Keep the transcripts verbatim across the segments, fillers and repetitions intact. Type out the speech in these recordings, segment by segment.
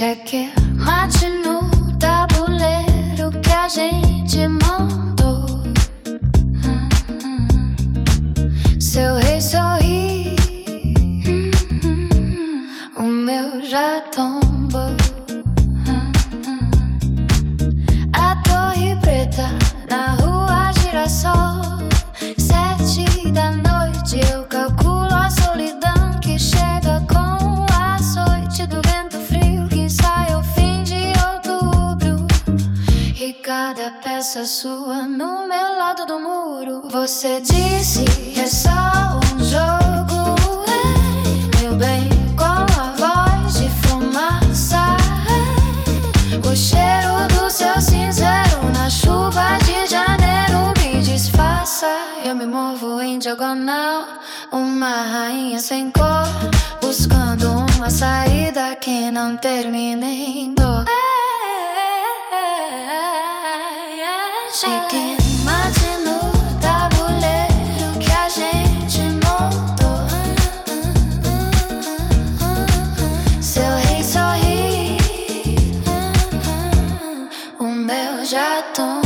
Checkmate no tabuleiro que a gente montou. hum, hum. Seu rei sorri, hum, hum. O meu já tombou. hum, hum. A Torre Preta na rua Girassol. Sete da noite eu calculo a solidão que chega com o açoite do vento frio que sai ao fim de outubro. E cada peça sua no meu lado do muro. Você disse é só um jogo, é, meu bem, com a voz de fumaça, é, o cheiro do seu cinzeiro na chuva de janeiro me disfarça. Eu me movo em diagonal, uma rainha sem cor, buscando uma saída que não termine em dor. Checkmate no tabuleiro que a gente montou. Seu rei sorri, o meu já tombou.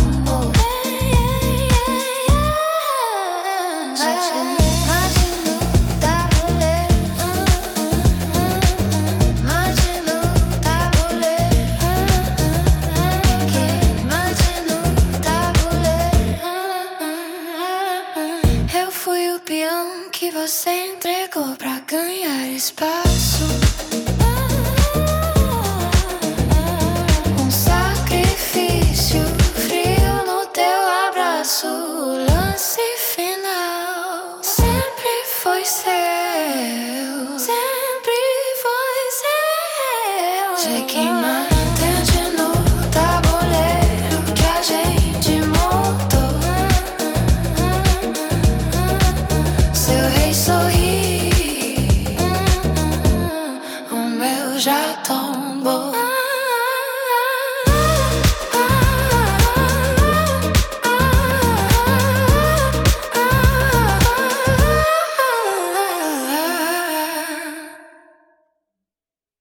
Eu fui o peão que você entregou pra ganhar espaço. Um sacrifício frio no teu abraço. O lance final sempre foi seu, sempre foi seu. Checkmate.